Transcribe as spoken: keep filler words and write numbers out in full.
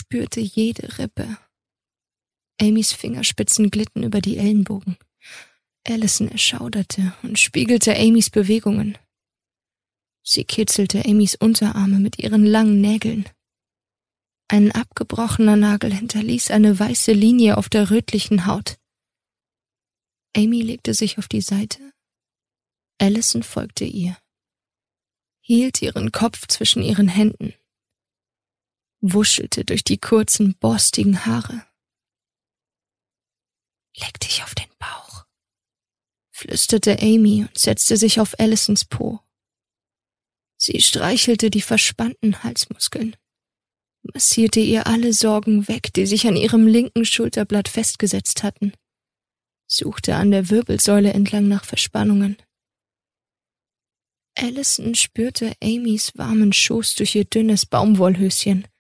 spürte jede Rippe. Amys Fingerspitzen glitten über die Ellenbogen. Allison erschauderte und spiegelte Amys Bewegungen. Sie kitzelte Amys Unterarme mit ihren langen Nägeln. Ein abgebrochener Nagel hinterließ eine weiße Linie auf der rötlichen Haut. Amy legte sich auf die Seite. Allison folgte ihr, hielt ihren Kopf zwischen ihren Händen, wuschelte durch die kurzen, borstigen Haare. »Leg dich auf den Bauch«, flüsterte Amy und setzte sich auf Allisons Po. Sie streichelte die verspannten Halsmuskeln, massierte ihr alle Sorgen weg, die sich an ihrem linken Schulterblatt festgesetzt hatten, suchte an der Wirbelsäule entlang nach Verspannungen. Allison spürte Amys warmen Schoß durch ihr dünnes Baumwollhöschen